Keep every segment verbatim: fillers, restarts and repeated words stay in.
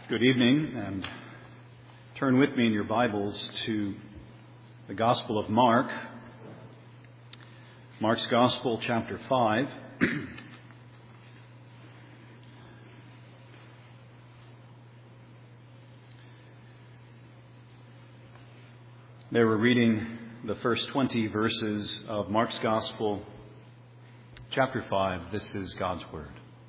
Good evening, and turn with me in your Bibles to the Gospel of Mark, Mark's Gospel, chapter five. There we're reading the first twenty verses of Mark's Gospel, chapter five. This is God's Word.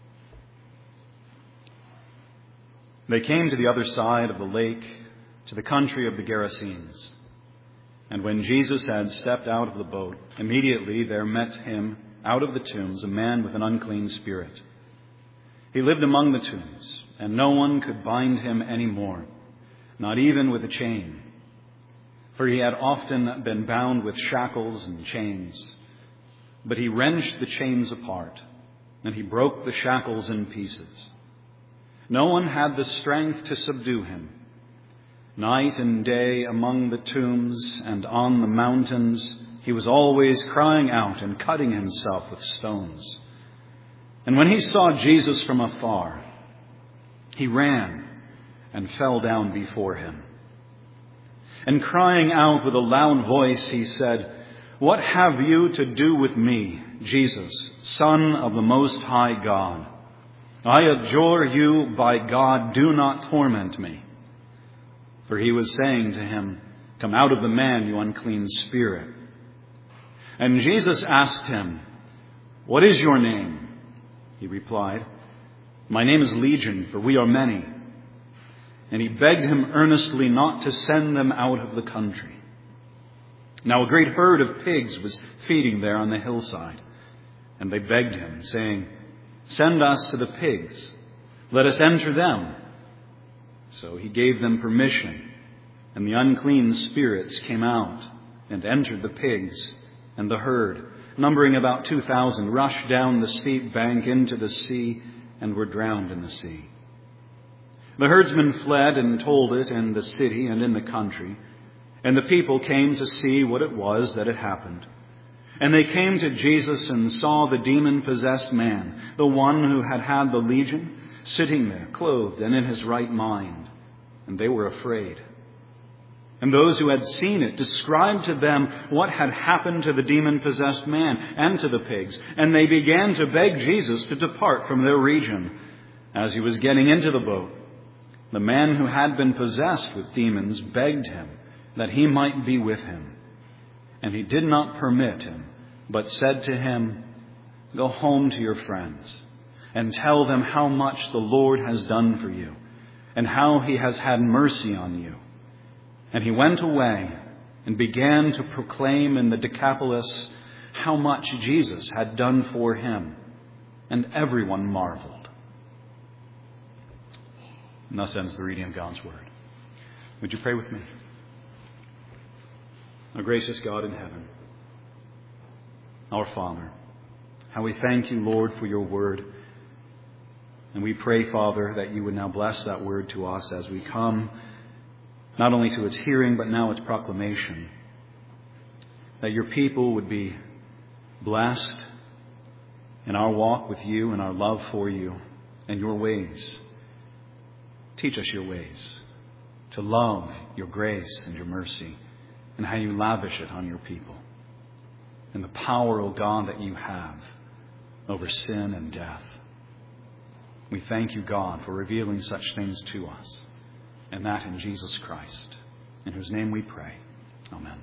They came to the other side of the lake, to the country of the Gerasenes. And when Jesus had stepped out of the boat, immediately there met him out of the tombs a man with an unclean spirit. He lived among the tombs, and no one could bind him any more, not even with a chain. For he had often been bound with shackles and chains. But he wrenched the chains apart, and he broke the shackles in pieces. No one had the strength to subdue him. Night and day among the tombs and on the mountains, he was always crying out and cutting himself with stones. And when he saw Jesus from afar, he ran and fell down before him. And crying out with a loud voice, he said, "What have you to do with me, Jesus, Son of the Most High God? I adjure you by God, do not torment me." For he was saying to him, "Come out of the man, you unclean spirit." And Jesus asked him, "What is your name?" He replied, "My name is Legion, for we are many." And he begged him earnestly not to send them out of the country. Now a great herd of pigs was feeding there on the hillside. And they begged him, saying, "Send us to the pigs. Let us enter them." So he gave them permission, and the unclean spirits came out and entered the pigs, and the herd, numbering about two thousand, rushed down the steep bank into the sea and were drowned in the sea. The herdsmen fled and told it in the city and in the country, and the people came to see what it was that had happened. And they came to Jesus and saw the demon-possessed man, the one who had had the legion, sitting there, clothed and in his right mind. And they were afraid. And those who had seen it described to them what had happened to the demon-possessed man and to the pigs. And they began to beg Jesus to depart from their region. As he was getting into the boat, the man who had been possessed with demons begged him that he might be with him. And he did not permit him, but said to him, "Go home to your friends and tell them how much the Lord has done for you and how he has had mercy on you." And he went away and began to proclaim in the Decapolis how much Jesus had done for him. And everyone marveled. And thus ends the reading of God's Word. Would you pray with me? Our gracious God in heaven, our Father, how we thank you, Lord, for your word. And we pray, Father, that you would now bless that word to us as we come, not only to its hearing, but now its proclamation. That your people would be blessed in our walk with you and our love for you and your ways. Teach us your ways, to love your grace and your mercy, and how you lavish it on your people. And the power, O God, that you have over sin and death. We thank you, God, for revealing such things to us. And that in Jesus Christ, in whose name we pray. Amen.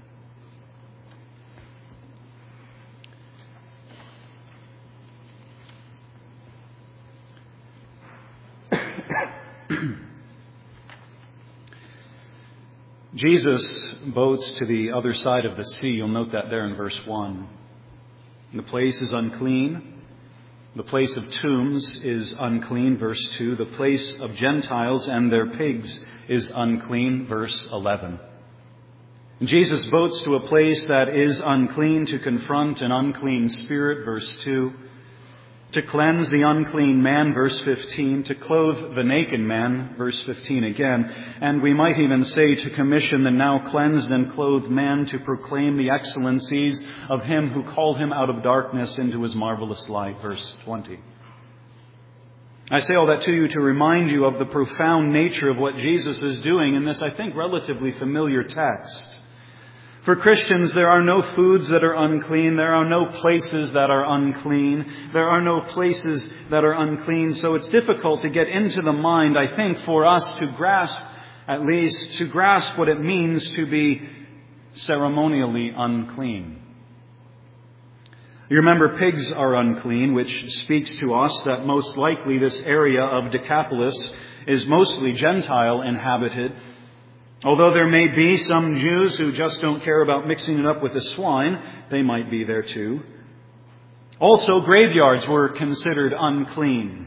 Jesus boats to the other side of the sea. You'll note that there in verse one. The place is unclean. The place of tombs is unclean, verse two. The place of Gentiles and their pigs is unclean, verse eleven. Jesus boats to a place that is unclean to confront an unclean spirit, verse two. To cleanse the unclean man, verse fifteen. To clothe the naked man, verse fifteen again. And we might even say to commission the now cleansed and clothed man to proclaim the excellencies of him who called him out of darkness into his marvelous light, verse twenty. I say all that to you to remind you of the profound nature of what Jesus is doing in this, I think, relatively familiar text. For Christians, there are no foods that are unclean. There are no places that are unclean. There are no places that are unclean. So it's difficult to get into the mind, I think, for us to grasp, at least, to grasp what it means to be ceremonially unclean. You remember pigs are unclean, which speaks to us that most likely this area of Decapolis is mostly Gentile inhabited. Although there may be some Jews who just don't care about mixing it up with the swine, they might be there too. Also, graveyards were considered unclean.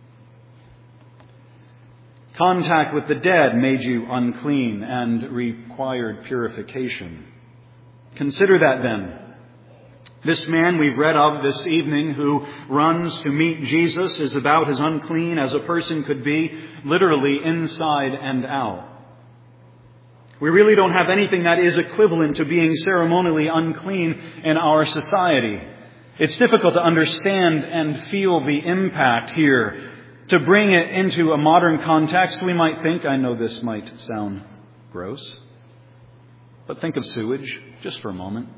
Contact with the dead made you unclean and required purification. Consider that then. This man we've read of this evening who runs to meet Jesus is about as unclean as a person could be, literally inside and out. We really don't have anything that is equivalent to being ceremonially unclean in our society. It's difficult to understand and feel the impact here. To bring it into a modern context, we might think, I know this might sound gross, but think of sewage just for a moment.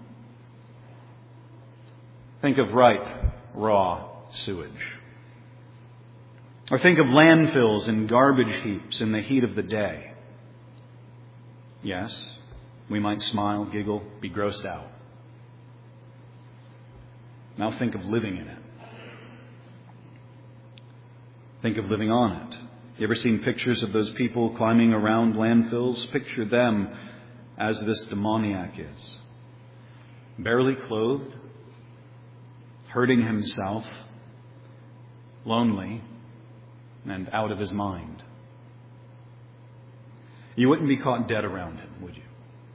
Think of ripe, raw sewage. Or think of landfills and garbage heaps in the heat of the day. Yes, we might smile, giggle, be grossed out. Now think of living in it. Think of living on it. You ever seen pictures of those people climbing around landfills? Picture them as this demoniac is. Barely clothed, hurting himself, lonely, and out of his mind. You wouldn't be caught dead around him, would you?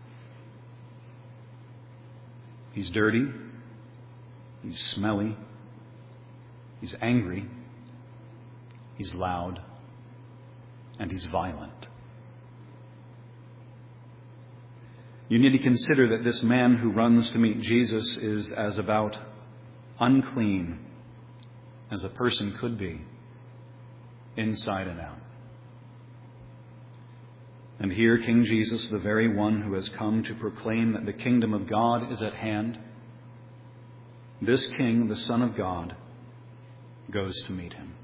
He's dirty. He's smelly. He's angry. He's loud. And he's violent. You need to consider that this man who runs to meet Jesus is as about unclean as a person could be, inside and out. And here King Jesus, the very one who has come to proclaim that the kingdom of God is at hand, this King, the Son of God, goes to meet him.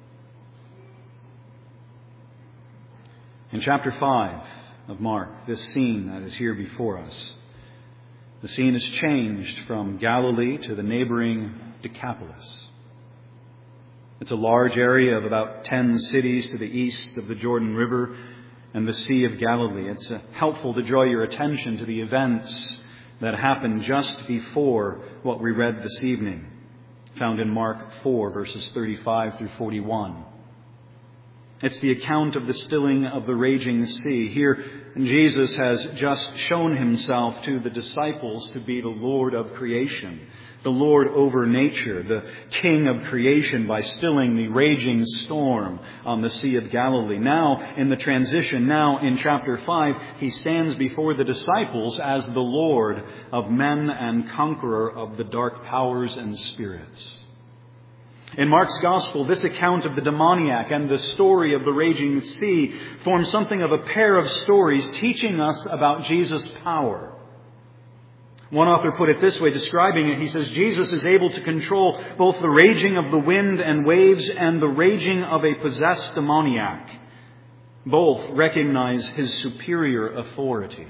In chapter five of Mark, this scene that is here before us, the scene is changed from Galilee to the neighboring Decapolis. It's a large area of about ten cities to the east of the Jordan River and the Sea of Galilee. It's helpful to draw your attention to the events that happened just before what we read this evening, found in Mark four, verses thirty-five through forty-one. It's the account of the stilling of the raging sea. Here, Jesus has just shown himself to the disciples to be the Lord of creation, the Lord over nature, the King of creation, by stilling the raging storm on the Sea of Galilee. Now, in the transition, now in chapter five, he stands before the disciples as the Lord of men and conqueror of the dark powers and spirits. In Mark's Gospel, this account of the demoniac and the story of the raging sea form something of a pair of stories teaching us about Jesus' power. One author put it this way, describing it. He says, Jesus is able to control both the raging of the wind and waves and the raging of a possessed demoniac. Both recognize his superior authority.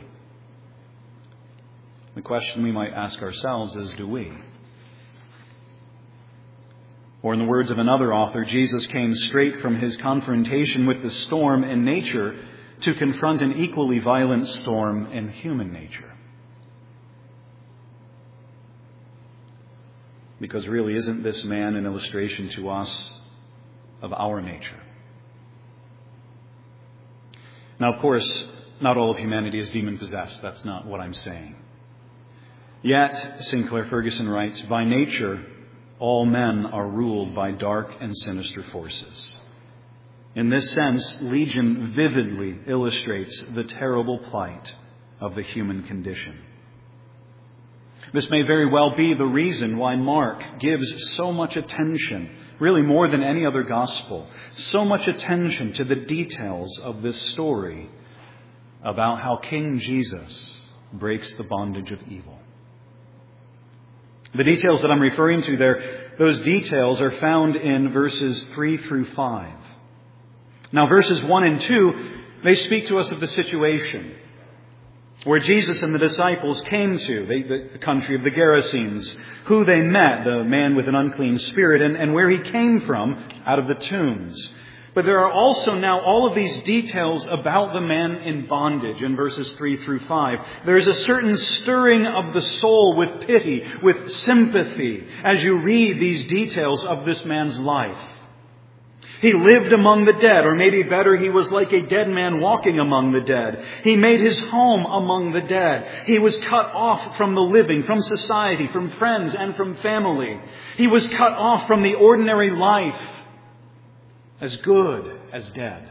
The question we might ask ourselves is, do we? Or in the words of another author, Jesus came straight from his confrontation with the storm in nature to confront an equally violent storm in human nature. Because really, isn't this man an illustration to us of our nature? Now, of course, not all of humanity is demon-possessed. That's not what I'm saying. Yet, Sinclair Ferguson writes, by nature, all men are ruled by dark and sinister forces. In this sense, Legion vividly illustrates the terrible plight of the human condition. This may very well be the reason why Mark gives so much attention really more than any other gospel, so much attention to the details of this story about how King Jesus breaks the bondage of evil. The details that I'm referring to there, those details are found in verses three through five. Now, verses one and two, they speak to us of the situation where Jesus and the disciples came to, the, the country of the Gerasenes, who they met, the man with an unclean spirit, and, and where he came from, out of the tombs. But there are also now all of these details about the man in bondage in verses three through five. There is a certain stirring of the soul with pity, with sympathy, as you read these details of this man's life. He lived among the dead, or maybe better, he was like a dead man walking among the dead. He made his home among the dead. He was cut off from the living, from society, from friends, and from family. He was cut off from the ordinary life, as good as dead.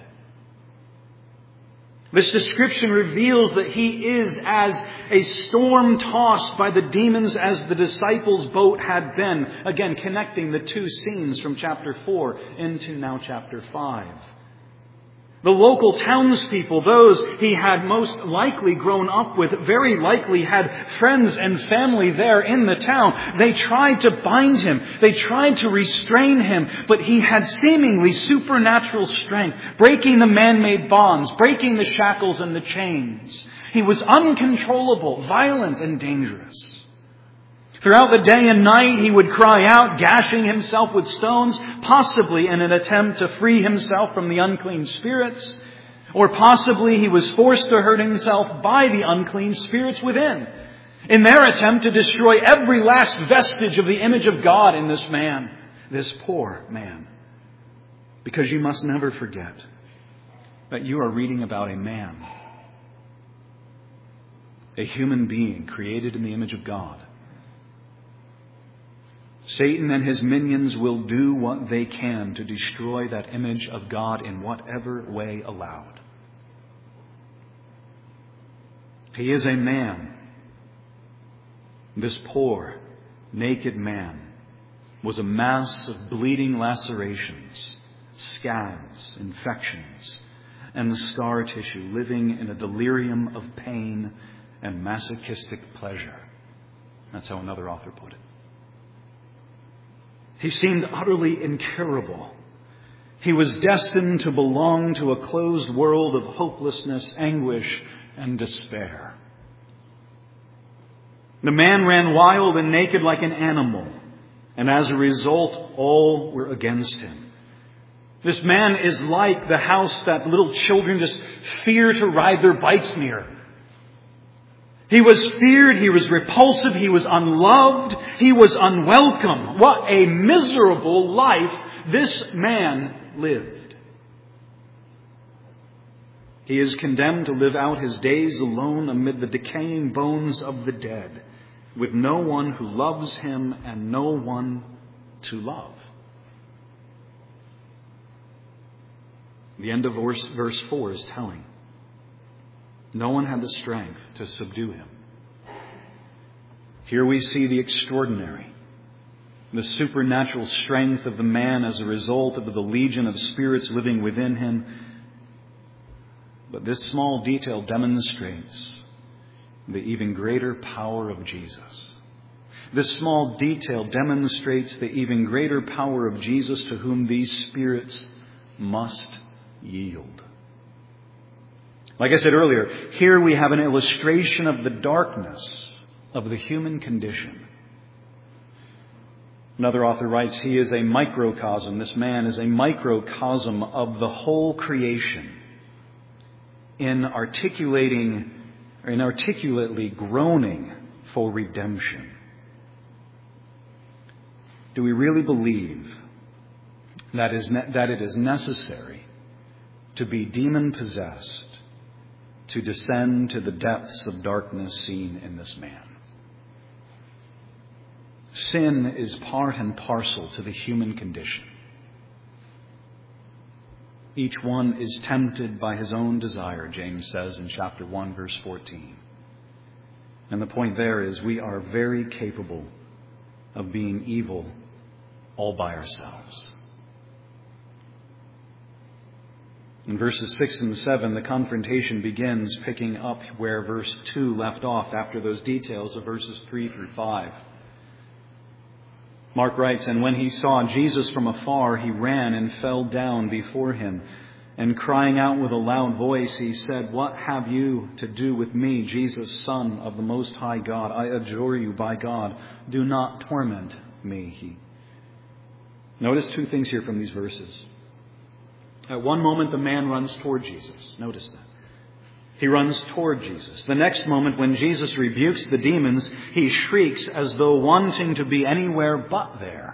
This description reveals that he is as a storm tossed by the demons as the disciples' boat had been. Again, connecting the two scenes from chapter four into now chapter five. The local townspeople, those he had most likely grown up with, very likely had friends and family there in the town. They tried to bind him. They tried to restrain him. But he had seemingly supernatural strength, breaking the man-made bonds, breaking the shackles and the chains. He was uncontrollable, violent, and dangerous. Throughout the day and night, he would cry out, gashing himself with stones, possibly in an attempt to free himself from the unclean spirits, or possibly he was forced to hurt himself by the unclean spirits within, in their attempt to destroy every last vestige of the image of God in this man, this poor man. Because you must never forget that you are reading about a man, a human being created in the image of God. Satan and his minions will do what they can to destroy that image of God in whatever way allowed. He is a man. This poor, naked man was a mass of bleeding lacerations, scabs, infections, and scar tissue, living in a delirium of pain and masochistic pleasure. That's how another author put it. He seemed utterly incurable. He was destined to belong to a closed world of hopelessness, anguish, and despair. The man ran wild and naked like an animal, and as a result, all were against him. This man is like the house that little children just fear to ride their bikes near. He was feared, he was repulsive, he was unloved, he was unwelcome. What a miserable life this man lived. He is condemned to live out his days alone amid the decaying bones of the dead, with no one who loves him and no one to love. The end of verse, verse four is telling. No one had the strength to subdue him. Here we see the extraordinary, the supernatural strength of the man as a result of the legion of spirits living within him. But this small detail demonstrates the even greater power of Jesus. This small detail demonstrates the even greater power of Jesus, to whom these spirits must yield. Like I said earlier, here we have an illustration of the darkness of the human condition. Another author writes, he is a microcosm. This man is a microcosm of the whole creation, in articulating, in articulately groaning for redemption. Do we really believe that is ne- that it is necessary to be demon-possessed to descend to the depths of darkness seen in this man? Sin is part and parcel to the human condition. Each one is tempted by his own desire, James says in chapter one, verse fourteen. And the point there is, we are very capable of being evil all by ourselves. In verses six and seven, the confrontation begins, picking up where verse two left off after those details of verses three through five. Mark writes, "And when he saw Jesus from afar, he ran and fell down before him. And crying out with a loud voice, he said, 'What have you to do with me, Jesus, Son of the Most High God? I adjure you by God, do not torment me.'" He... Notice two things here from these verses. At one moment, the man runs toward Jesus. Notice that. He runs toward Jesus. The next moment, when Jesus rebukes the demons, he shrieks as though wanting to be anywhere but there.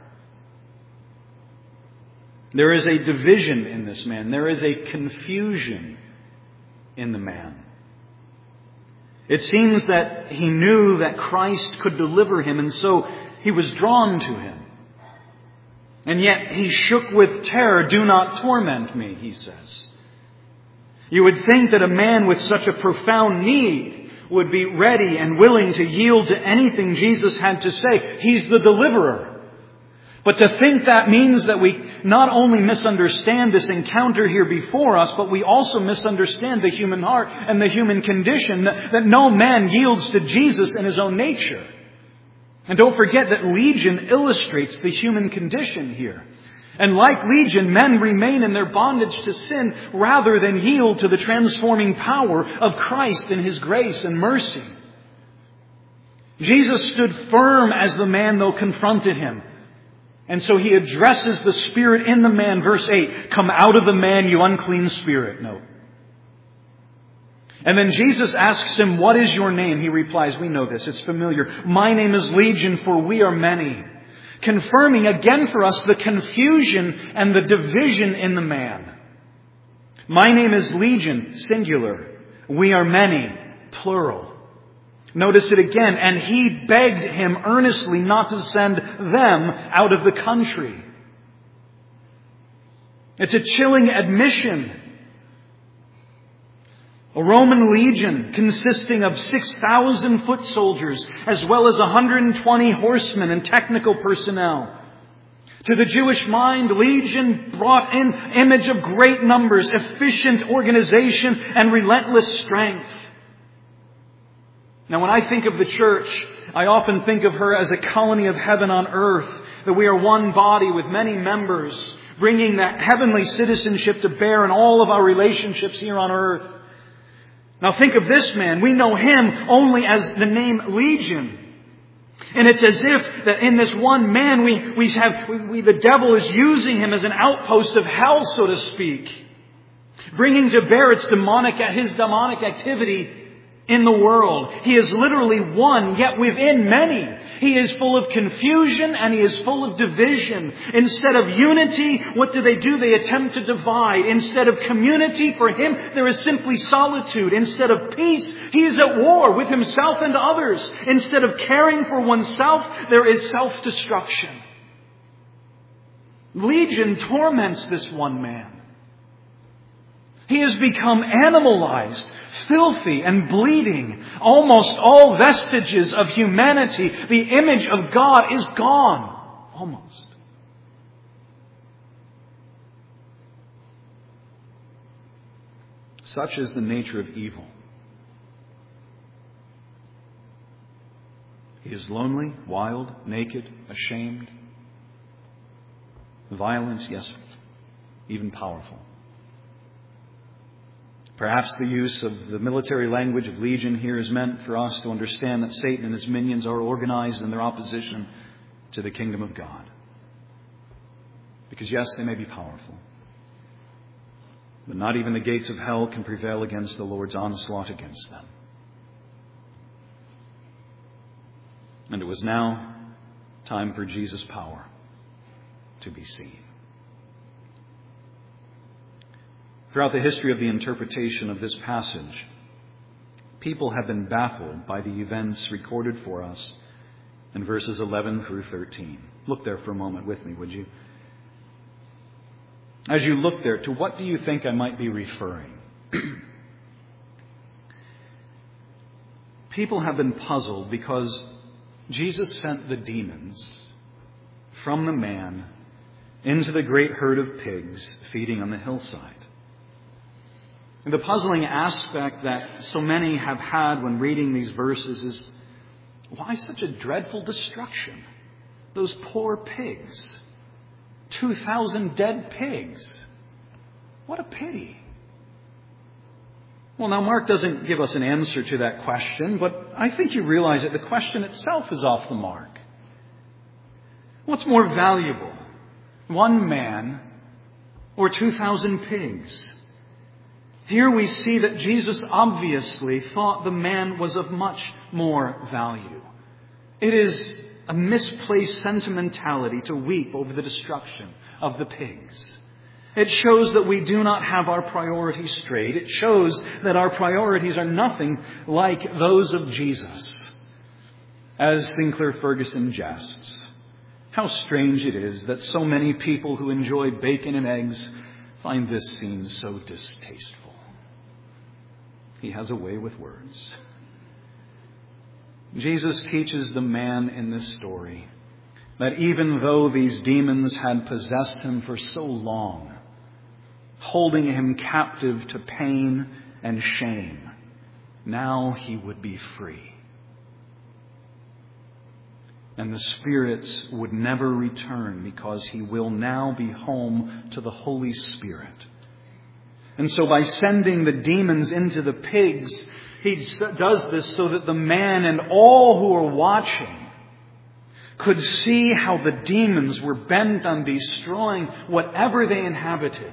There is a division in this man. There is a confusion in the man. It seems that he knew that Christ could deliver him, and so he was drawn to him. And yet he shook with terror. "Do not torment me," he says. You would think that a man with such a profound need would be ready and willing to yield to anything Jesus had to say. He's the deliverer. But to think that means that we not only misunderstand this encounter here before us, but we also misunderstand the human heart and the human condition, that, that no man yields to Jesus in his own nature. And don't forget that Legion illustrates the human condition here. And like Legion, men remain in their bondage to sin rather than yield to the transforming power of Christ in His grace and mercy. Jesus stood firm as the man, though, confronted him. And so He addresses the spirit in the man. Verse eight, "Come out of the man, you unclean spirit." No. And then Jesus asks him, "What is your name?" He replies, we know this, it's familiar. "My name is Legion, for we are many." Confirming again for us the confusion and the division in the man. My name is Legion, singular. We are many, plural. Notice it again. "And he begged him earnestly not to send them out of the country." It's a chilling admission. A Roman legion consisting of six thousand foot soldiers, as well as one hundred twenty horsemen and technical personnel. To the Jewish mind, legion brought in image of great numbers, efficient organization, and relentless strength. Now, when I think of the church, I often think of her as a colony of heaven on earth, that we are one body with many members, bringing that heavenly citizenship to bear in all of our relationships here on earth. Now think of this man. We know him only as the name Legion. And it's as if that in this one man we, we have, we, we, the devil is using him as an outpost of hell, so to speak. Bringing to bear its demonic, his demonic activity in the world. He is literally one, yet within many. He is full of confusion and he is full of division. Instead of unity, what do they do? They attempt to divide. Instead of community, for him, there is simply solitude. Instead of peace, he is at war with himself and others. Instead of caring for oneself, there is self-destruction. Legion torments this one man. He has become animalized, filthy, and bleeding. Almost all vestiges of humanity, the image of God, is gone. Almost. Such is the nature of evil. He is lonely, wild, naked, ashamed, violent, yes, even powerful. Perhaps the use of the military language of legion here is meant for us to understand that Satan and his minions are organized in their opposition to the kingdom of God. Because yes, they may be powerful, but not even the gates of hell can prevail against the Lord's onslaught against them. And it was now time for Jesus' power to be seen. Throughout the history of the interpretation of this passage, people have been baffled by the events recorded for us in verses eleven through thirteen. Look there for a moment with me, would you? As you look there, to what do you think I might be referring? People have been puzzled because Jesus sent the demons from the man into the great herd of pigs feeding on the hillside. And the puzzling aspect that so many have had when reading these verses is, why such a dreadful destruction? Those poor pigs. Two thousand dead pigs. What a pity. Well, now Mark doesn't give us an answer to that question, but I think you realize that the question itself is off the mark. What's more valuable? One man or two thousand pigs? Here we see that Jesus obviously thought the man was of much more value. It is a misplaced sentimentality to weep over the destruction of the pigs. It shows that we do not have our priorities straight. It shows that our priorities are nothing like those of Jesus. As Sinclair Ferguson jests, how strange it is that so many people who enjoy bacon and eggs find this scene so distasteful. He has a way with words. Jesus teaches the man in this story that even though these demons had possessed him for so long, holding him captive to pain and shame, now he would be free. And the spirits would never return because he will now be home to the Holy Spirit. And so by sending the demons into the pigs, he does this so that the man and all who are watching could see how the demons were bent on destroying whatever they inhabited.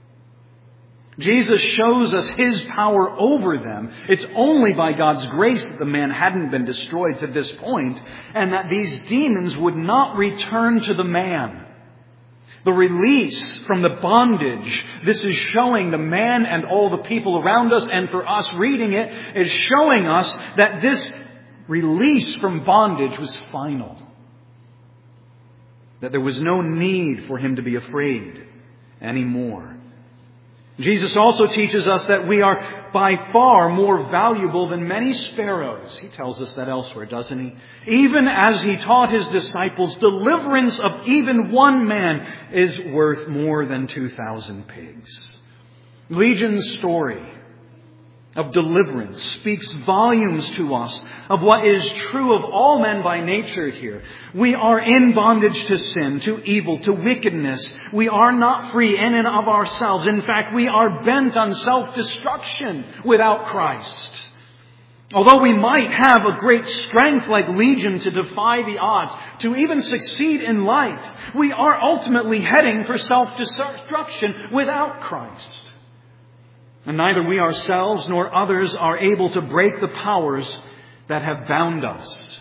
Jesus shows us His power over them. It's only by God's grace that the man hadn't been destroyed to this point, and that these demons would not return to the man. The release from the bondage, this is showing the man and all the people around us, and for us reading it, is showing us that this release from bondage was final. That there was no need for him to be afraid anymore. Jesus also teaches us that we are by far more valuable than many sparrows. He tells us that elsewhere, doesn't he? Even as he taught his disciples, deliverance of even one man is worth more than two thousand pigs. Legion's story of deliverance speaks volumes to us of what is true of all men by nature here. We are in bondage to sin, to evil, to wickedness. We are not free in and of ourselves. In fact, we are bent on self-destruction without Christ. Although we might have a great strength like Legion to defy the odds, to even succeed in life, we are ultimately heading for self-destruction without Christ. And neither we ourselves nor others are able to break the powers that have bound us.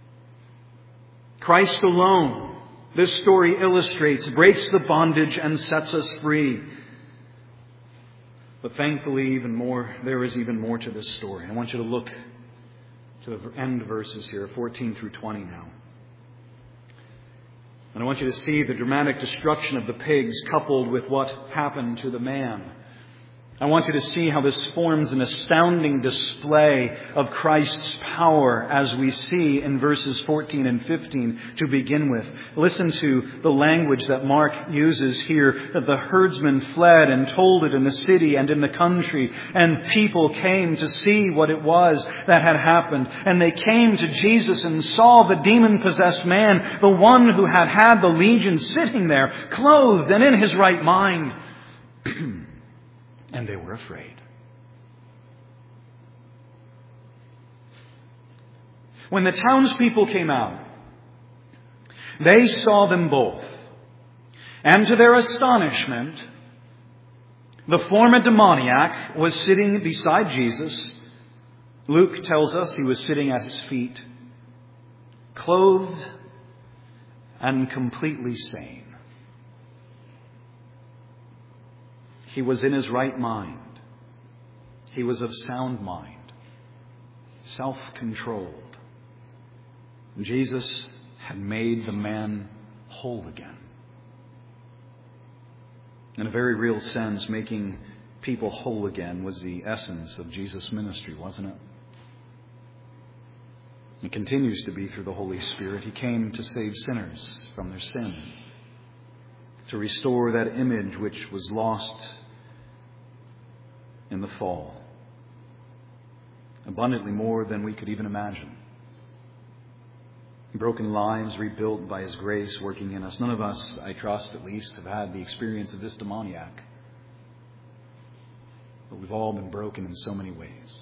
Christ alone, this story illustrates, breaks the bondage and sets us free. But thankfully, even more, there is even more to this story. I want you to look to the end verses here, fourteen through twenty now. And I want you to see the dramatic destruction of the pigs coupled with what happened to the man. I want you to see how this forms an astounding display of Christ's power as we see in verses fourteen and fifteen to begin with. Listen to the language that Mark uses here, that the herdsmen fled and told it in the city and in the country, and people came to see what it was that had happened. And they came to Jesus and saw the demon-possessed man, the one who had had the legion, sitting there, clothed and in his right mind. And they were afraid. When the townspeople came out, they saw them both. And to their astonishment, the former demoniac was sitting beside Jesus. Luke tells us he was sitting at his feet, clothed and completely sane. He was in his right mind. He was of sound mind, self-controlled. Jesus had made the man whole again. In a very real sense, making people whole again was the essence of Jesus' ministry, wasn't it? It continues to be through the Holy Spirit. He came to save sinners from their sin, to restore that image which was lost in the fall. Abundantly more than we could even imagine. Broken lives rebuilt by His grace working in us. None of us, I trust at least, have had the experience of this demoniac. But we've all been broken in so many ways.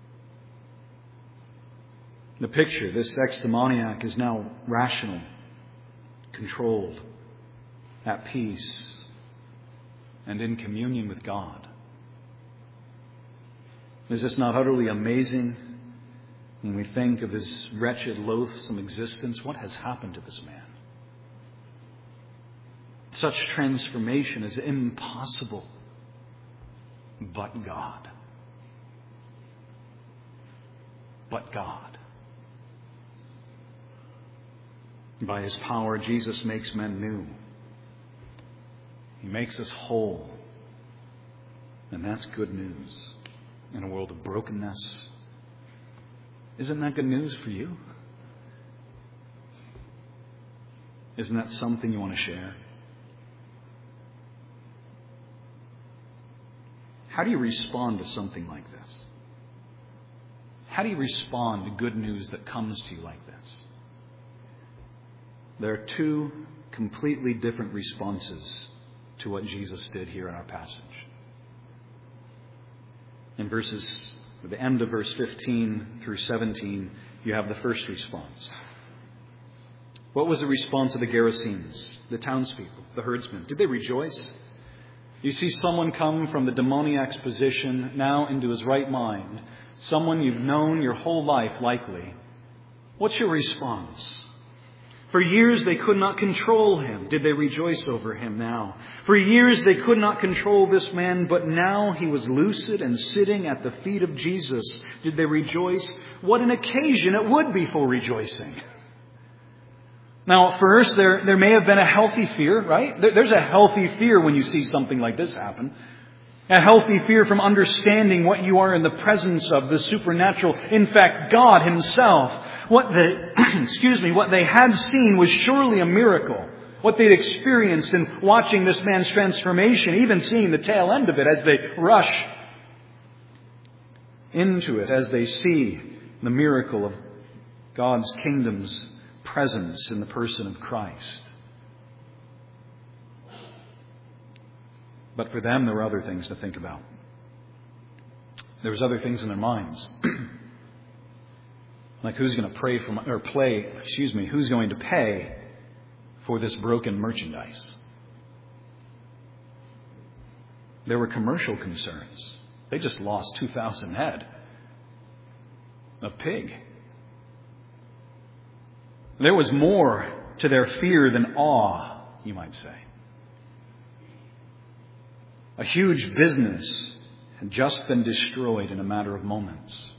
The picture, this ex-demoniac is now rational, controlled, at peace, and in communion with God. Is this not utterly amazing when we think of his wretched, loathsome existence? What has happened to this man? Such transformation is impossible but God. But God. By His power, Jesus makes men new. He makes us whole. And that's good news in a world of brokenness. Isn't that good news for you? Isn't that something you want to share? How do you respond to something like this? How do you respond to good news that comes to you like this? There are two completely different responses to what Jesus did here in our passage. In verses, at the end of verse fifteen through seventeen, you have the first response. What was the response of the Gerasenes, the townspeople, the herdsmen? Did they rejoice? You see someone come from the demoniac's position now into his right mind, someone you've known your whole life likely. What's your response? For years they could not control him. Did they rejoice over him now? For years they could not control this man, but now he was lucid and sitting at the feet of Jesus. Did they rejoice? What an occasion it would be for rejoicing. Now, at first, there, there may have been a healthy fear, right? There, there's a healthy fear when you see something like this happen. A healthy fear from understanding what you are in the presence of, the supernatural. In fact, God Himself. What the, excuse me, what they had seen was surely a miracle. What they'd experienced in watching this man's transformation, even seeing the tail end of it as they rush into it, as they see the miracle of God's kingdom's presence in the person of Christ. But for them, there were other things to think about. There was other things in their minds. Like who's going to pray for my, or play, excuse me, who's going to pay for this broken merchandise? There were commercial concerns. They just lost two thousand head of pig. There was more to their fear than awe, you might say. A huge business had just been destroyed in a matter of moments.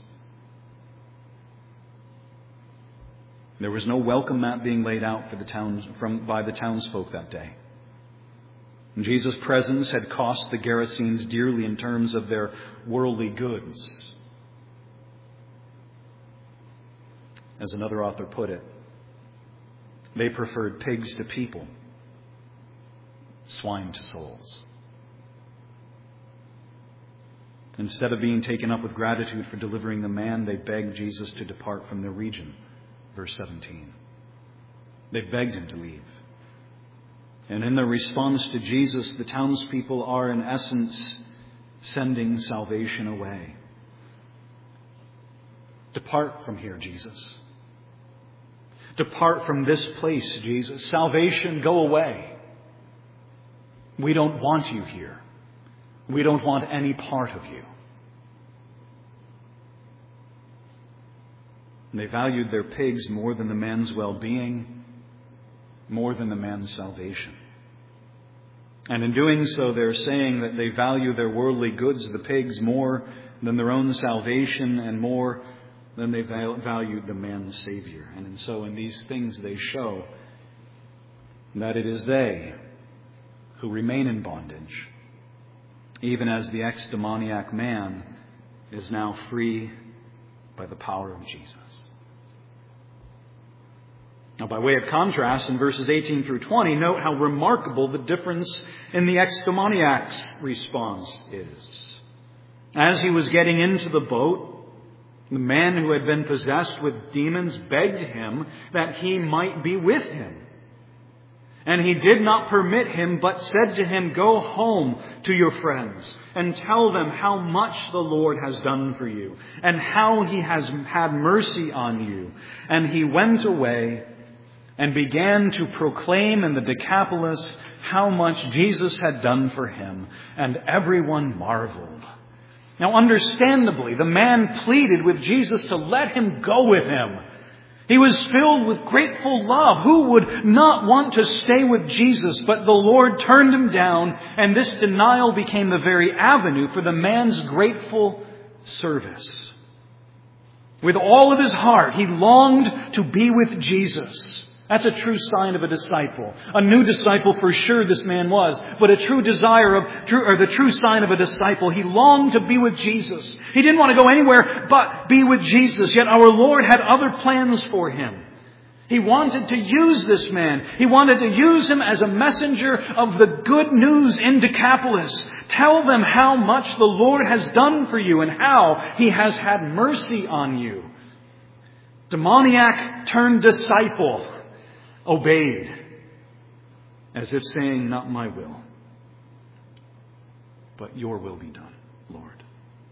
There was no welcome mat being laid out for the towns, from, by the townsfolk that day. And Jesus' presence had cost the Gerasenes dearly in terms of their worldly goods. As another author put it, they preferred pigs to people, swine to souls. Instead of being taken up with gratitude for delivering the man, they begged Jesus to depart from their region. Verse seventeen. They begged Him to leave. And in their response to Jesus, the townspeople are in essence sending salvation away. Depart from here, Jesus. Depart from this place, Jesus. Salvation, go away. We don't want you here. We don't want any part of you. And they valued their pigs more than the man's well-being, more than the man's salvation. And in doing so, they're saying that they value their worldly goods, the pigs, more than their own salvation and more than they valued the man's Savior. And so in these things they show that it is they who remain in bondage, even as the ex-demoniac man is now free by the power of Jesus. Now, by way of contrast, in verses eighteen through twenty, note how remarkable the difference in the ex-demoniac's response is. As he was getting into the boat, the man who had been possessed with demons begged him that he might be with him. And he did not permit him, but said to him, "Go home to your friends and tell them how much the Lord has done for you and how he has had mercy on you." And he went away and began to proclaim in the Decapolis how much Jesus had done for him, and everyone marveled. Now, understandably, the man pleaded with Jesus to let him go with him. He was filled with grateful love. Who would not want to stay with Jesus? But the Lord turned him down, and this denial became the very avenue for the man's grateful service. With all of his heart, he longed to be with Jesus. That's a true sign of a disciple. A new disciple for sure this man was, but a true desire of, or the true sign of a disciple. He longed to be with Jesus. He didn't want to go anywhere but be with Jesus. Yet our Lord had other plans for him. He wanted to use this man. He wanted to use him as a messenger of the good news in Decapolis. Tell them how much the Lord has done for you and how he has had mercy on you. Demoniac turned disciple obeyed, as if saying, "Not my will, but your will be done, Lord."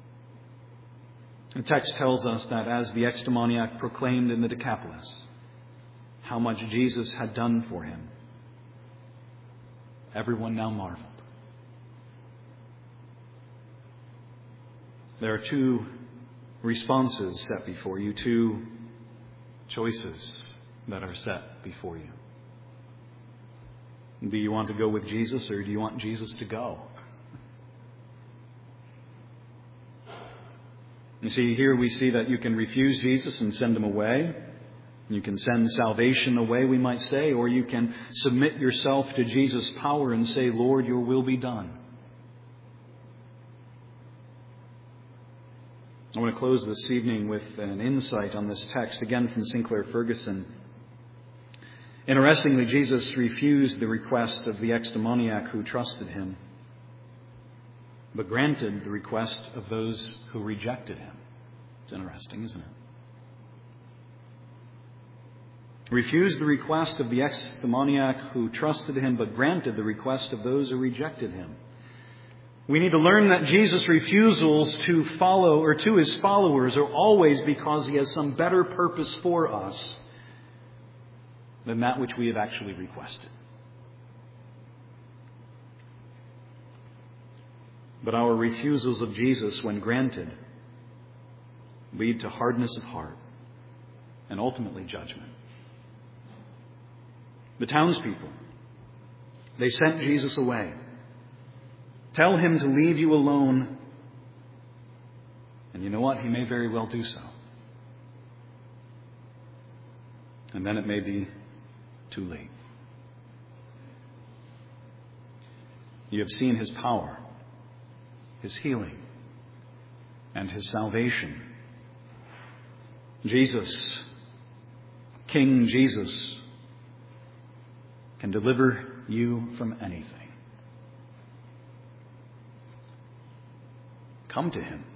The text tells us that as the ex-demoniac proclaimed in the Decapolis how much Jesus had done for him, everyone now marveled. There are two responses set before you, two choices that are set before you. Do you want to go with Jesus, or do you want Jesus to go? You see, here we see that you can refuse Jesus and send him away. You can send salvation away, we might say, or you can submit yourself to Jesus' power and say, "Lord, your will be done." I want to close this evening with an insight on this text, again from Sinclair Ferguson. Interestingly, Jesus refused the request of the ex-demoniac who trusted him, but granted the request of those who rejected him. It's interesting, isn't it? Refused the request of the ex-demoniac who trusted him, but granted the request of those who rejected him. We need to learn that Jesus' refusals to follow or to his followers are always because he has some better purpose for us than that which we have actually requested. But our refusals of Jesus, when granted, lead to hardness of heart and ultimately judgment. The townspeople, they sent Jesus away. Tell him to leave you alone. And you know what? He may very well do so. And then it may be too late. You have seen his power, his healing, and his salvation. Jesus, King Jesus, can deliver you from anything. Come to him.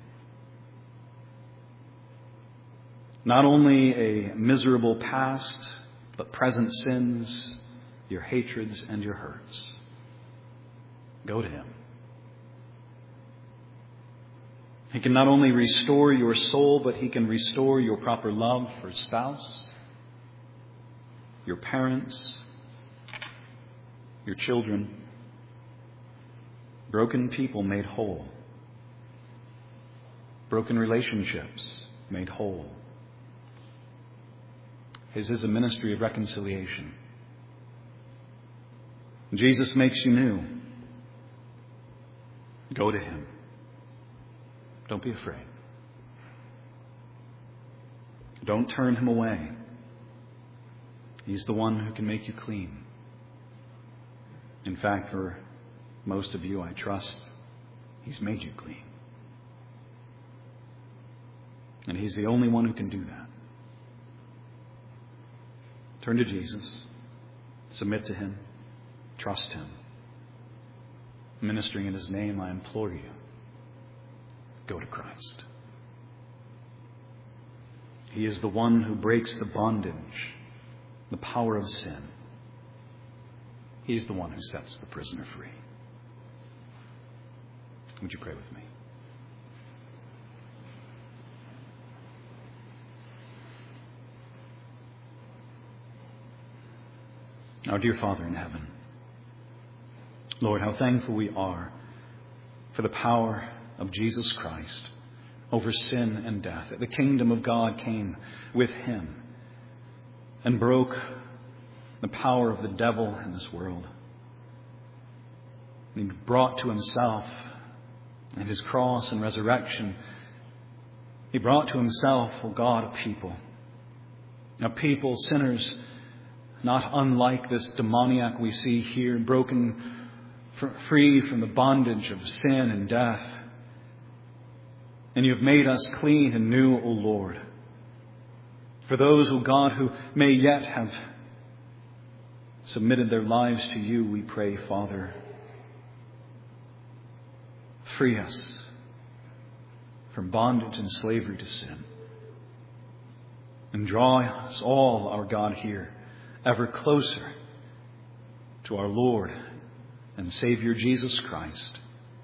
Not only a miserable past, but present sins, your hatreds, and your hurts. Go to him. He can not only restore your soul, but he can restore your proper love for spouse, your parents, your children, broken people made whole, broken relationships made whole. His is a ministry of reconciliation. Jesus makes you new. Go to him. Don't be afraid. Don't turn him away. He's the one who can make you clean. In fact, for most of you, I trust, he's made you clean. And he's the only one who can do that. Turn to Jesus. Submit to him. Trust him. Ministering in his name, I implore you, go to Christ. He is the one who breaks the bondage, the power of sin. He's the one who sets the prisoner free. Would you pray with me? Our dear Father in heaven, Lord, how thankful we are for the power of Jesus Christ over sin and death. That the kingdom of God came with him and broke the power of the devil in this world. And he brought to himself, and his cross and resurrection, he brought to himself, O God, a people. A people, sinners, not unlike this demoniac we see here, broken free from the bondage of sin and death. And you have made us clean and new, O Lord. For those, O God, who may yet have submitted their lives to you, we pray, Father, free us from bondage and slavery to sin. And draw us all, our God, here, ever closer to our Lord and Savior Jesus Christ,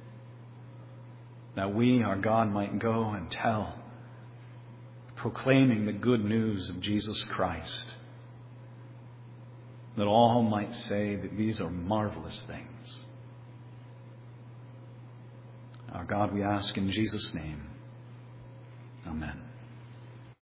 that we, our God, might go and tell, proclaiming the good news of Jesus Christ, that all might say that these are marvelous things. Our God, we ask in Jesus' name. Amen.